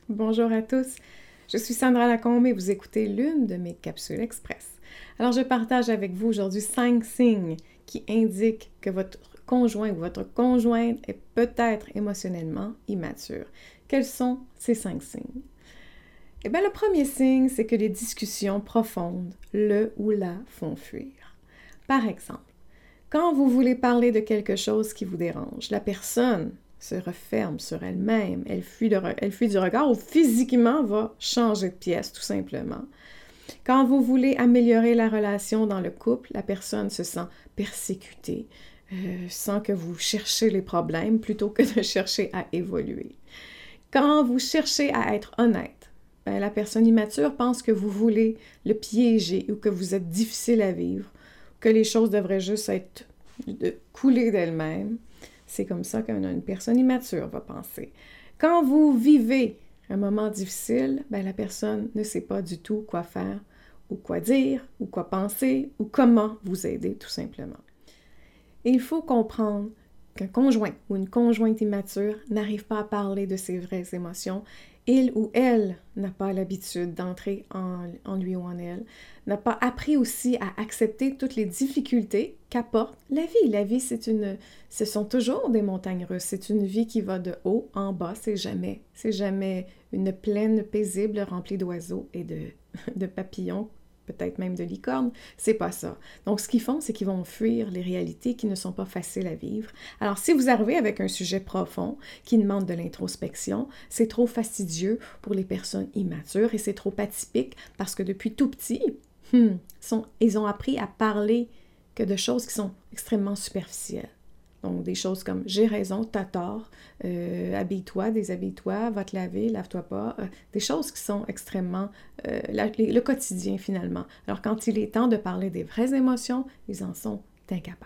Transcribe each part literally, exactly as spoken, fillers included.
Bonjour à tous, je suis Sandra Lacombe et vous écoutez l'une de mes capsules express. Alors je partage avec vous aujourd'hui cinq signes qui indiquent que votre conjoint ou votre conjointe est peut-être émotionnellement immature. Quels sont ces cinq signes? Eh bien, le premier signe, c'est que les discussions profondes le ou la font fuir. Par exemple, quand vous voulez parler de quelque chose qui vous dérange, la personne se referme sur elle-même, elle fuit, le re- elle fuit du regard ou physiquement va changer de pièce tout simplement. Quand vous voulez améliorer la relation dans le couple, la personne se sent persécutée, euh, sent que vous cherchez les problèmes plutôt que de chercher à évoluer. Quand vous cherchez à être honnête, ben, la personne immature pense que vous voulez le piéger ou que vous êtes difficile à vivre, que les choses devraient juste être de couler d'elles-mêmes. C'est comme ça qu'une personne immature va penser. Quand vous vivez un moment difficile, ben, la personne ne sait pas du tout quoi faire ou quoi dire ou quoi penser ou comment vous aider tout simplement. Et il faut comprendre qu'un conjoint ou une conjointe immature n'arrive pas à parler de ses vraies émotions. Il ou elle n'a pas l'habitude d'entrer en, en lui ou en elle, n'a pas appris aussi à accepter toutes les difficultés qu'apporte la vie. La vie, c'est une, ce sont toujours des montagnes russes. C'est une vie qui va de haut en bas. C'est jamais, c'est jamais une plaine paisible remplie d'oiseaux et de, de papillons, peut-être même de licornes. C'est pas ça. Donc, ce qu'ils font, c'est qu'ils vont fuir les réalités qui ne sont pas faciles à vivre. Alors, si vous arrivez avec un sujet profond qui demande de l'introspection, c'est trop fastidieux pour les personnes immatures et c'est trop atypique parce que depuis tout petit, hmm, sont, ils ont appris à parler que de choses qui sont extrêmement superficielles. Donc, des choses comme « j'ai raison, t'as tort euh, »,« habille-toi, déshabille-toi, va te laver, lave-toi pas euh, », des choses qui sont extrêmement euh, la, le quotidien finalement. Alors, quand il est temps de parler des vraies émotions, ils en sont incapables.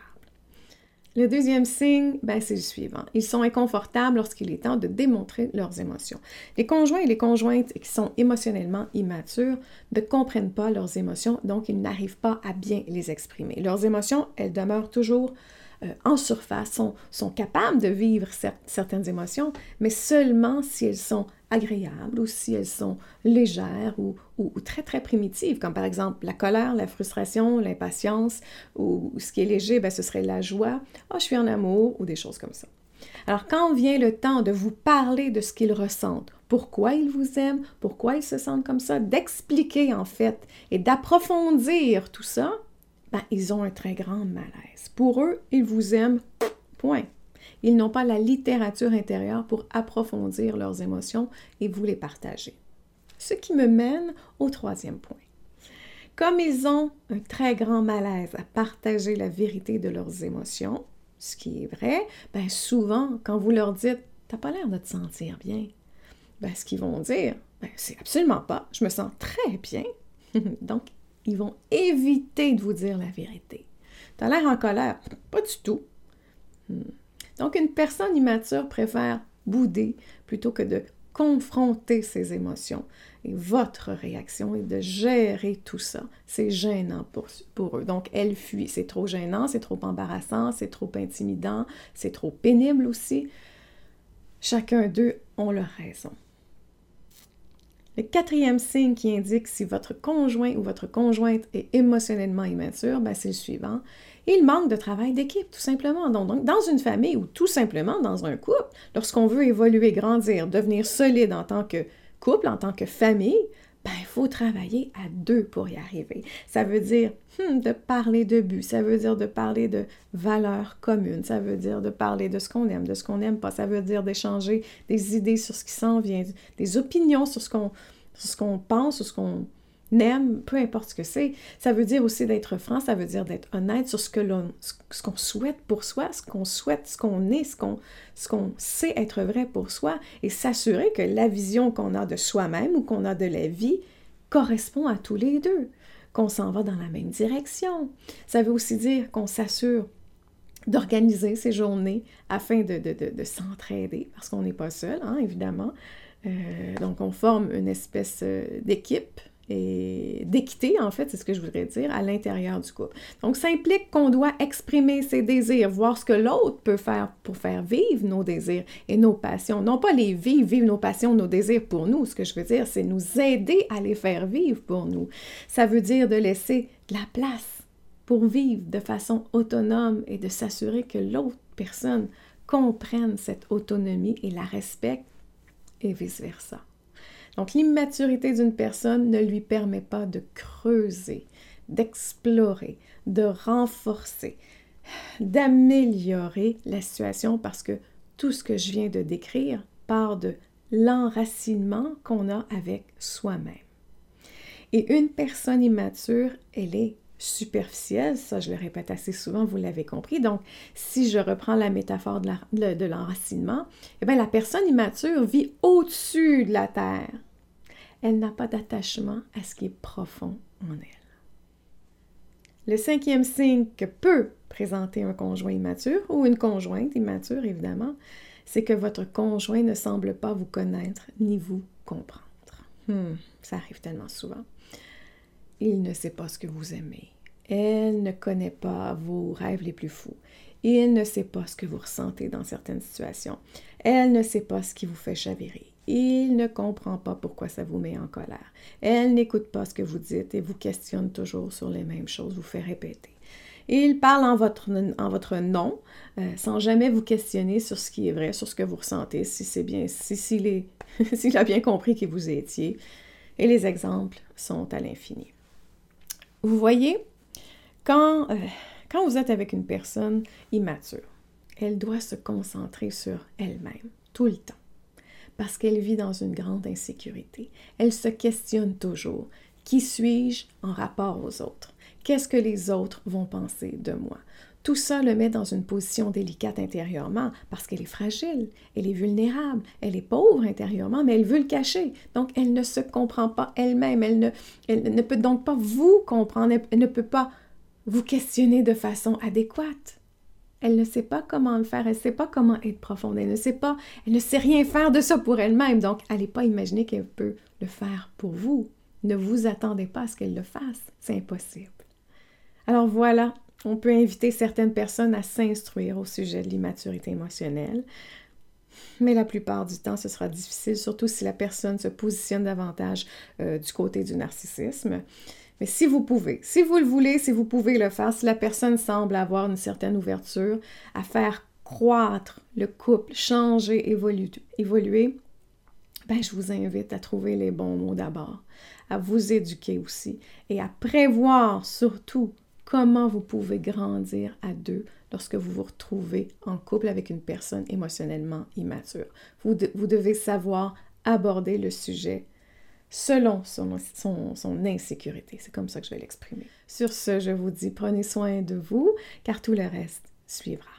Le deuxième signe, ben, c'est le suivant. Ils sont inconfortables lorsqu'il est temps de démontrer leurs émotions. Les conjoints et les conjointes qui sont émotionnellement immatures ne comprennent pas leurs émotions, donc ils n'arrivent pas à bien les exprimer. Leurs émotions, elles demeurent toujours euh, en surface, sont, sont capables de vivre cer- certaines émotions, mais seulement si elles sont agréables ou si elles sont légères ou, ou, ou très, très primitives, comme par exemple la colère, la frustration, l'impatience, ou, ou ce qui est léger, ben, ce serait la joie, « Ah, oh, je suis en amour » ou des choses comme ça. Alors, quand vient le temps de vous parler de ce qu'ils ressentent, pourquoi ils vous aiment, pourquoi ils se sentent comme ça, d'expliquer en fait et d'approfondir tout ça, ben, ils ont un très grand malaise. Pour eux, ils vous aiment, point. Ils n'ont pas la littérature intérieure pour approfondir leurs émotions et vous les partager. Ce qui me mène au troisième point. Comme ils ont un très grand malaise à partager la vérité de leurs émotions, ce qui est vrai, ben souvent, quand vous leur dites « t'as pas l'air de te sentir bien », ben ce qu'ils vont dire, ben c'est absolument pas, je me sens très bien. Donc, ils vont éviter de vous dire la vérité. T'as l'air en colère, pas du tout. Donc, une personne immature préfère bouder plutôt que de confronter ses émotions. Et votre réaction est de gérer tout ça. C'est gênant pour, pour eux. Donc, elle fuit. C'est trop gênant, c'est trop embarrassant, c'est trop intimidant, c'est trop pénible aussi. Chacun d'eux ont leur raison. Le quatrième signe qui indique si votre conjoint ou votre conjointe est émotionnellement immature, ben c'est le suivant. Il manque de travail d'équipe, tout simplement. Donc, dans une famille ou tout simplement dans un couple, lorsqu'on veut évoluer, grandir, devenir solide en tant que couple, en tant que famille, ben, il faut travailler à deux pour y arriver. Ça veut dire hmm, de parler de but, ça veut dire de parler de valeurs communes, ça veut dire de parler de ce qu'on aime, de ce qu'on n'aime pas, ça veut dire d'échanger des idées sur ce qui s'en vient, des opinions sur ce qu'on, sur ce qu'on pense, sur ce qu'on aime, peu importe ce que c'est. Ça veut dire aussi d'être franc, ça veut dire d'être honnête sur ce que l'on, ce qu'on souhaite pour soi, ce qu'on souhaite, ce qu'on est, ce qu'on, ce qu'on sait être vrai pour soi, et s'assurer que la vision qu'on a de soi-même ou qu'on a de la vie correspond à tous les deux, qu'on s'en va dans la même direction. Ça veut aussi dire qu'on s'assure d'organiser ces journées afin de, de, de, de s'entraider, parce qu'on n'est pas seul, hein, évidemment. Euh, donc, on forme une espèce d'équipe et d'équité, en fait, c'est ce que je voudrais dire, à l'intérieur du couple. Donc, ça implique qu'on doit exprimer ses désirs, voir ce que l'autre peut faire pour faire vivre nos désirs et nos passions. Non pas les vivre, vivre nos passions, nos désirs pour nous. Ce que je veux dire, c'est nous aider à les faire vivre pour nous. Ça veut dire de laisser de la place pour vivre de façon autonome et de s'assurer que l'autre personne comprenne cette autonomie et la respecte et vice-versa. Donc, l'immaturité d'une personne ne lui permet pas de creuser, d'explorer, de renforcer, d'améliorer la situation parce que tout ce que je viens de décrire part de l'enracinement qu'on a avec soi-même. Et une personne immature, elle est superficielle, ça je le répète assez souvent, vous l'avez compris. Donc, si je reprends la métaphore de, la, de l'enracinement, eh bien, la personne immature vit au-dessus de la terre. Elle n'a pas d'attachement à ce qui est profond en elle. Le cinquième signe que peut présenter un conjoint immature, ou une conjointe immature évidemment, c'est que votre conjoint ne semble pas vous connaître ni vous comprendre. Hmm, ça arrive tellement souvent. Il ne sait pas ce que vous aimez. Elle ne connaît pas vos rêves les plus fous. Il ne sait pas ce que vous ressentez dans certaines situations. Elle ne sait pas ce qui vous fait chavirer. Il ne comprend pas pourquoi ça vous met en colère. Elle n'écoute pas ce que vous dites et vous questionne toujours sur les mêmes choses, vous fait répéter. Il parle en votre, en votre nom, euh, sans jamais vous questionner sur ce qui est vrai, sur ce que vous ressentez, si c'est bien, si, s'il est, s'il a bien compris qui vous étiez. Et les exemples sont à l'infini. Vous voyez, quand, euh, quand vous êtes avec une personne immature, elle doit se concentrer sur elle-même, tout le temps, parce qu'elle vit dans une grande insécurité. Elle se questionne toujours. Qui suis-je en rapport aux autres? Qu'est-ce que les autres vont penser de moi? Tout ça le met dans une position délicate intérieurement parce qu'elle est fragile, elle est vulnérable, elle est pauvre intérieurement, mais elle veut le cacher. Donc, elle ne se comprend pas elle-même, elle ne, elle ne peut donc pas vous comprendre, elle ne peut pas vous questionner de façon adéquate. Elle ne sait pas comment le faire, elle ne sait pas comment être profonde, elle ne sait pas, elle ne sait rien faire de ça pour elle-même. Donc, n'allez pas imaginer qu'elle peut le faire pour vous. Ne vous attendez pas à ce qu'elle le fasse, c'est impossible. Alors voilà, on peut inviter certaines personnes à s'instruire au sujet de l'immaturité émotionnelle, mais la plupart du temps, ce sera difficile, surtout si la personne se positionne davantage euh, du côté du narcissisme. Mais si vous pouvez, si vous le voulez, si vous pouvez le faire, si la personne semble avoir une certaine ouverture à faire croître le couple, changer, évoluer, évoluer, ben, je vous invite à trouver les bons mots d'abord, à vous éduquer aussi et à prévoir surtout comment vous pouvez grandir à deux lorsque vous vous retrouvez en couple avec une personne émotionnellement immature. Vous, de, vous devez savoir aborder le sujet selon son, son, son insécurité. C'est comme ça que je vais l'exprimer. Sur ce, je vous dis, prenez soin de vous, car tout le reste suivra.